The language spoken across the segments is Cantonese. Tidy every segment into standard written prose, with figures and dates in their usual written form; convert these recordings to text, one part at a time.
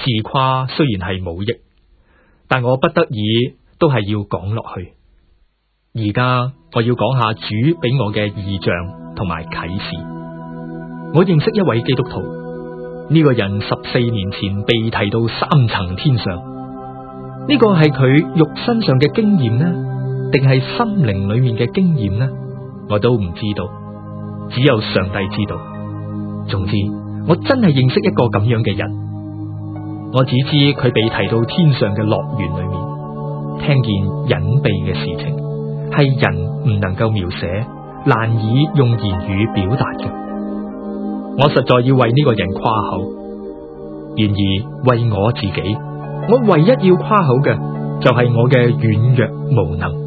自誇雖然係冇益，但我不得已都係要講落去。而家我要講下主俾我嘅異象同埋啟示。我認識一位基督徒，呢個人14年前被提到3層天上，呢個係佢肉身上嘅經驗呢，定係心靈裏面嘅經驗呢？我都唔知道，只有上帝知道。總之，我真係認識一個咁樣嘅人。我只知佢被提到天上嘅樂園裏面，聽見隱秘嘅事情，係人唔能夠描寫，難以用言語表達嘅。我實在要為呢個人誇口，然而為我自己，我唯一要誇口嘅就係我嘅軟弱無能。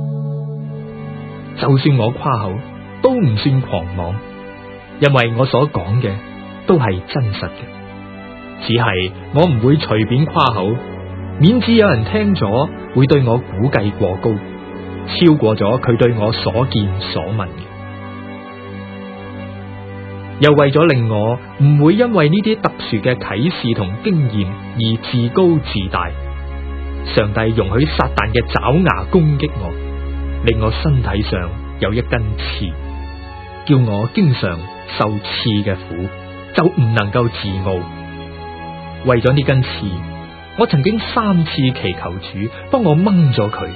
就算我誇口，都唔算狂妄，因為我所講嘅都係真實嘅。只係我唔會隨便誇口，免至有人聽咗會對我估計過高，超過咗佢對我所見所聞嘅。又為咗令我唔會因為呢啲特殊嘅啟示同經驗而自高自大，上帝容許撒旦嘅爪牙攻擊我，令我身體上有一根刺，叫我經常受刺嘅苦，就唔能夠自傲。為咗呢根刺，我曾經3次祈求主幫我掹咗佢，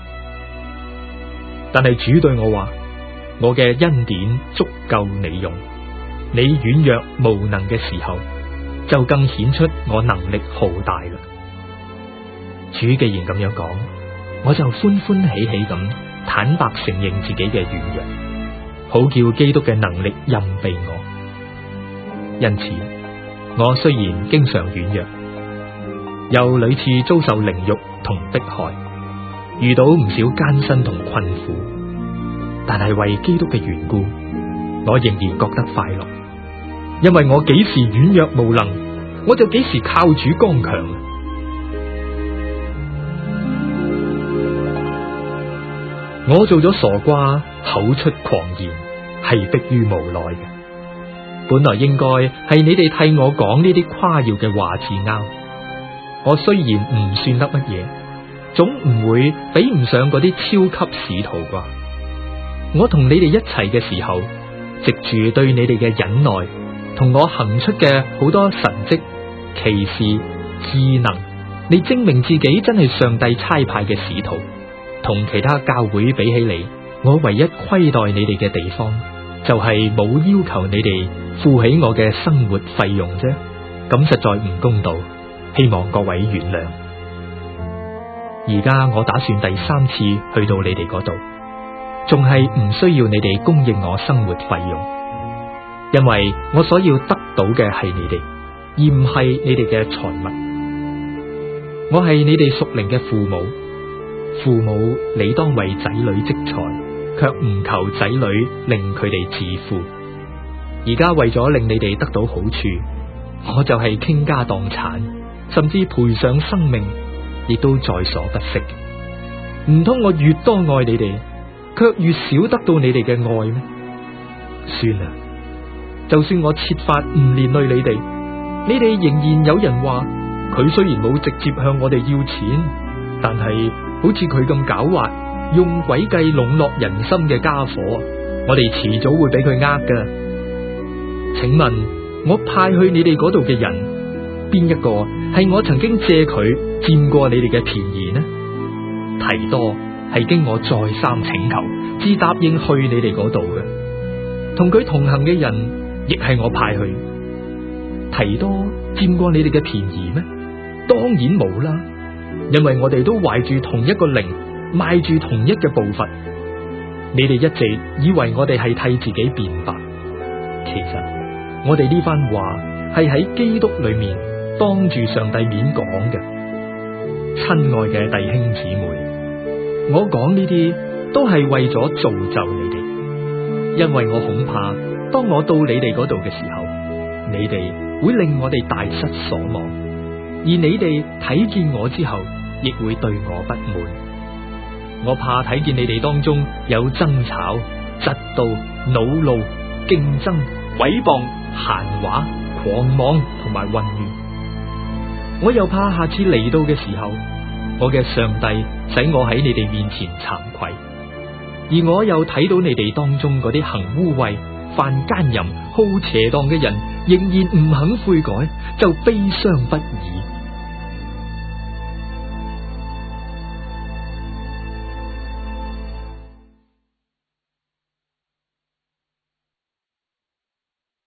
但係主對我話：我嘅恩典足夠你用，你軟弱無能嘅時候，就更顯出我能力浩大啦。主既然咁樣講，我就歡歡喜喜咁坦白承認自己嘅軟弱，好叫基督嘅能力蔭庇我。因此，我雖然經常軟弱，又屢次遭受凌辱同迫害，遇到唔少艱辛同困苦，但係為基督嘅緣故，我仍然覺得快樂，因為我幾時軟弱無能，我就幾時靠主剛強。我做咗傻瓜，口出狂言，係迫於無奈嘅。本來應該係你哋替我講呢啲誇耀嘅話至啱。我雖然唔算得乜嘢，總唔會比唔上嗰啲超級使徒啩。我同你哋一齊嘅時候，藉住對你哋嘅忍耐，同我行出嘅好多神蹟、奇事、智能，你證明自己真係上帝差派嘅使徒。同其他教會比起嚟，我唯一虧待你哋嘅地方，就係冇要求你哋付起我嘅生活費用啫。咁實在唔公道，希望各位原諒。而家我打算第3次去到你哋嗰度，仲係唔需要你哋供應我生活費用，因為我所要得到嘅係你哋，而唔係你哋嘅財物。我係你哋屬靈嘅父母。父母理當為仔女積財，卻唔求仔女令佢哋致富。而家為咗令你哋得到好處，我就係傾家蕩產，甚至賠上生命，亦都在所不惜。唔通我越多愛你哋，卻越少得到你哋嘅愛咩？算啦，就算我設法唔連累你哋，你哋仍然有人話佢雖然冇直接向我哋要錢，但係好似佢咁狡猾，用詭計籠絡人心嘅家伙，我哋遲早會俾佢呃噶。請問我派去你哋嗰度嘅人，邊一個係我曾經借佢佔過你哋嘅便宜呢？提多係經我再三請求，至答應去你哋嗰度嘅。同佢同行嘅人，亦係我派去。提多佔過你哋嘅便宜咩？當然冇啦。因為我哋都懷住同一個靈，邁住同一嘅步伐。你哋一直以為我哋係替自己辯白，其實我哋呢番話係喺基督裏面當住上帝面講嘅。親愛嘅弟兄姊妹，我講呢啲都係為咗造就你哋，因為我恐怕當我到你哋嗰度嘅時候，你哋會令我哋大失所望，而你哋睇見我之後，亦會對我不滿。我怕睇見你哋當中有爭吵、嫉妒、惱怒、競爭、毀謗、閒話、狂妄同埋混亂。 我又怕下次嚟到嘅時候，我嘅上帝使我喺你哋面前慚愧，而我又睇到你哋當中嗰啲行污穢、犯奸淫、好邪蕩嘅人，仍然唔肯悔改，就悲傷不已。